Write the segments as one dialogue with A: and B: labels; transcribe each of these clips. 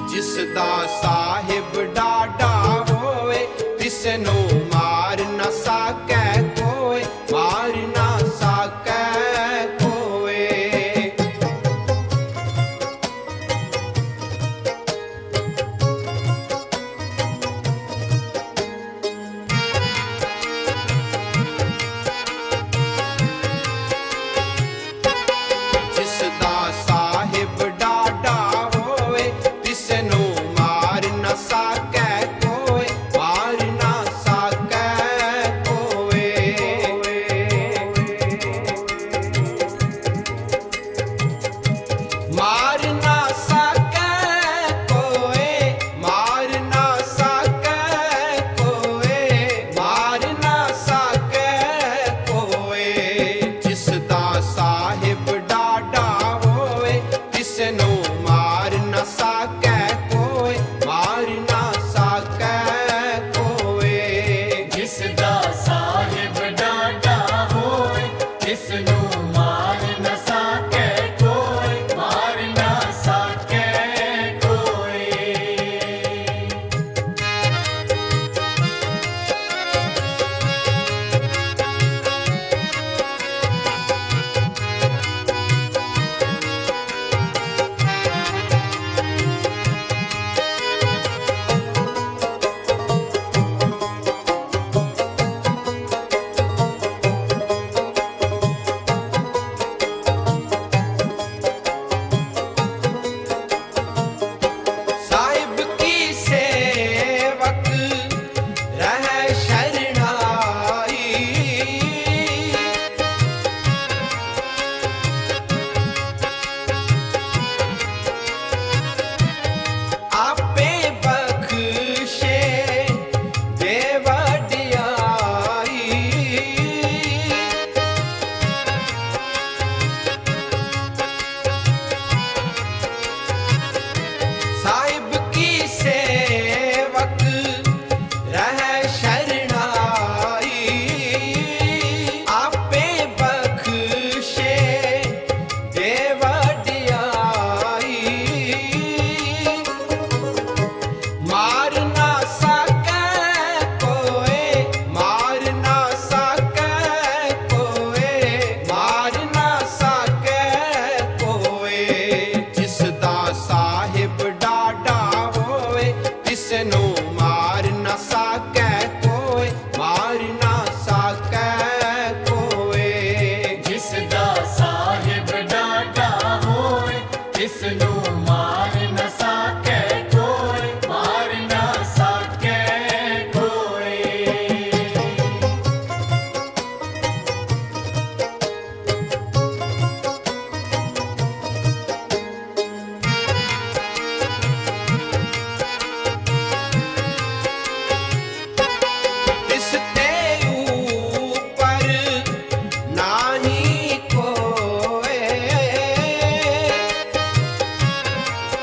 A: जिस दा साहिब डाडा होए तिसनू मार न सकै कोई, मार न सकै कोई। जिस दा साहिब डाडा होए तिसनू मार न सकै कोई, मार न सकै कोई। मार न सकै कोई, मार न सकै कोई, मार न सकै कोई। जिस दा साहिब डाडा होए तिसनू मार न सकै कोई, मार न सकै कोई।
B: जिस दा साहिब डाडा होए तिसनू मार न सकै कोई, मार न सकै कोई।
A: साहिब की सेवक रह शरणाई, आपे बख्शे दे वडियाई। साहिब की सेवक रह शरणाई, आपे बख्शे दे वडियाई। मार न सकै कोई, मार न सकै कोई, मार न सकै कोई। जिस दा साहिब डाडा होए तिसनू मार न सकै कोई, मार न सकै कोई।
B: जिस दा साहिब डाडा होए तिसनू मार न सकै कोई, मार न सकै कोई।
A: तिसते ऊपर नाही कोई,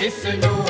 B: ਇਸ ਨੂੰ